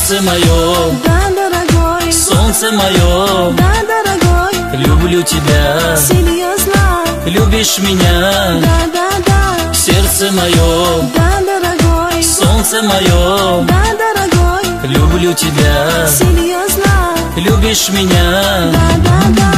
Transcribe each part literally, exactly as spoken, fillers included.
Сердце мое, да, дорогой, солнце мое, да, дорогой, люблю тебя, серьезно, любишь меня, да, да, да, сердце мое, да, дорогой, солнце мое, да, дорогой, люблю тебя, серьезно, любишь меня. да, да, да.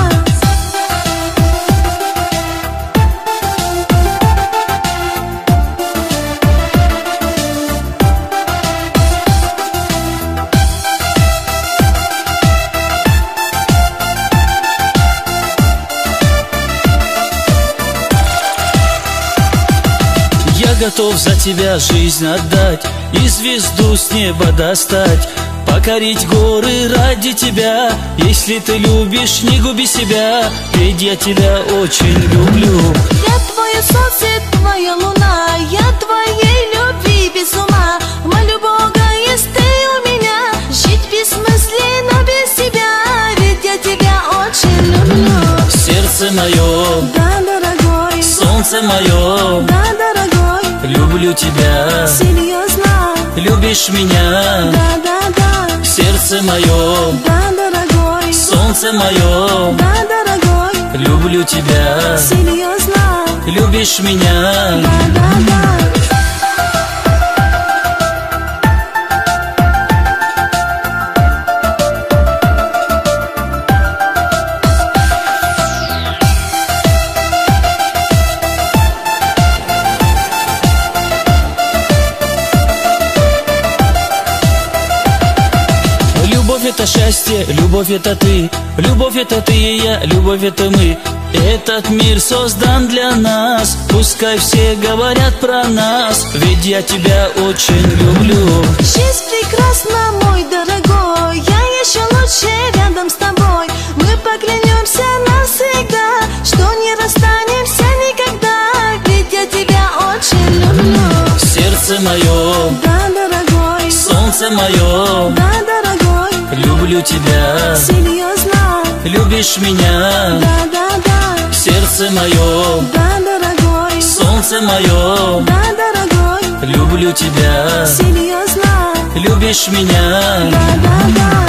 Я готов за тебя жизнь отдать и звезду с неба достать, покорить горы ради тебя. Если ты любишь, не губи себя, ведь я тебя очень люблю. Я твое солнце, твоя луна, я твоей любви без ума. Молю Бога, есть ты у меня, жить бессмысленно без тебя, ведь я тебя очень люблю. Сердце мое, да, дорогой, солнце мое, да, дорогой, люблю тебя, серьезно, любишь меня, да, да, да, сердце мое, да, дорогой, солнце мое, да, дорогой, люблю тебя, серьезно, любишь меня. да, да, да. Любовь это счастье, любовь это ты, любовь это ты и я, любовь это мы. Этот мир создан для нас, пускай все говорят про нас, ведь я тебя очень люблю. Жизнь прекрасна, мой дорогой, я еще лучше рядом с тобой. Мы поклянемся навсегда, что не расстанемся никогда, ведь я тебя очень люблю. Сердце мое, да, дорогой, солнце мое, да, дорогой, люблю тебя, серьезно, любишь меня, да, да, да, сердце мое, да, дорогой, солнце мое, да, дорогой, люблю тебя, серьезно, любишь меня. да, да, да.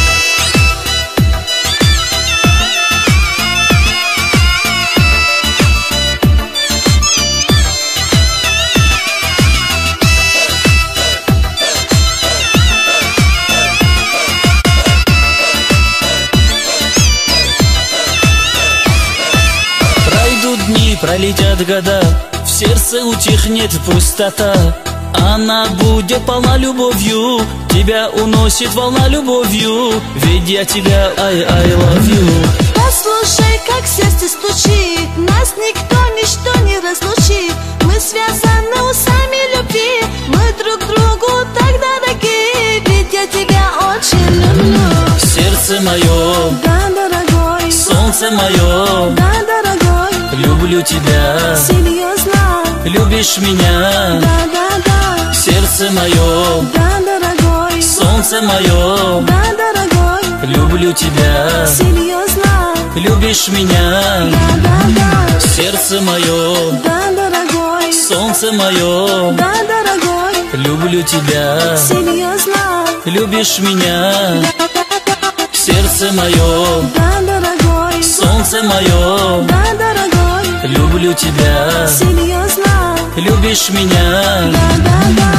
Дни пролетят года, в сердце утихнет пустота. Она будет полна любовью, тебя уносит волна любовью, ведь я тебя I, I love you. Послушай, как сердце стучит, нас никто, ничто не разлучит. Мы связаны узами любви, мы друг другу так дороги, ведь я тебя очень люблю. Сердце мое, да, дорогой, солнце мое, да, дорогой, люблю тебя, серьезно, любишь меня, да, да, да, сердце мое, да, дорогой, солнце мое, да, дорогой, люблю тебя, серьезно, любишь меня, да, да, да, сердце мое, да, дорогой, солнце мое, да, дорогой, люблю тебя, серьезно, любишь меня, да, да, да, сердце мое, да, дорогой, солнце мое, да, дорогой, люблю тебя, серьезно, любишь меня. да, да, да.